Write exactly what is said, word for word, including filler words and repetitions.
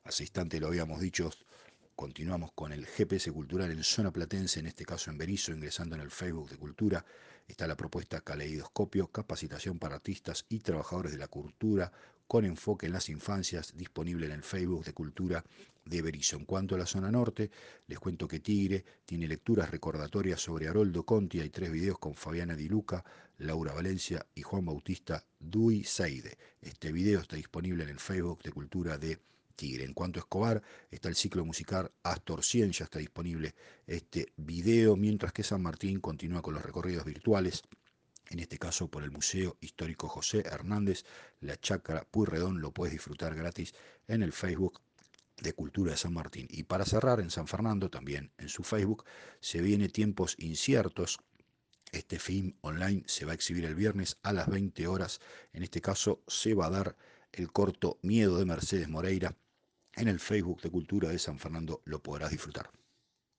Hace instante lo habíamos dicho, continuamos con el G P S Cultural en zona platense, en este caso en Berisso, ingresando en el Facebook de Cultura. Está la propuesta Caleidoscopio, capacitación para artistas y trabajadores de la cultura, con enfoque en las infancias, disponible en el Facebook de Cultura de Berisso. En cuanto a la zona norte, les cuento que Tigre tiene lecturas recordatorias sobre Haroldo Conti. Hay tres videos con Fabiana Di Luca, Laura Valencia y Juan Bautista Duy Seide. Este video está disponible en el Facebook de Cultura de Tigre. En cuanto a Escobar, está el ciclo musical Astor cien, ya está disponible este video, mientras que San Martín continúa con los recorridos virtuales, en este caso por el Museo Histórico José Hernández, la Chácara Puyredón. Lo puedes disfrutar gratis en el Facebook de Cultura de San Martín. Y para cerrar, en San Fernando, también en su Facebook, se viene Tiempos Inciertos. Este film online se va a exhibir el viernes a las veinte horas. En este caso se va a dar el corto Miedo de Mercedes Moreira. En el Facebook de Cultura de San Fernando lo podrás disfrutar.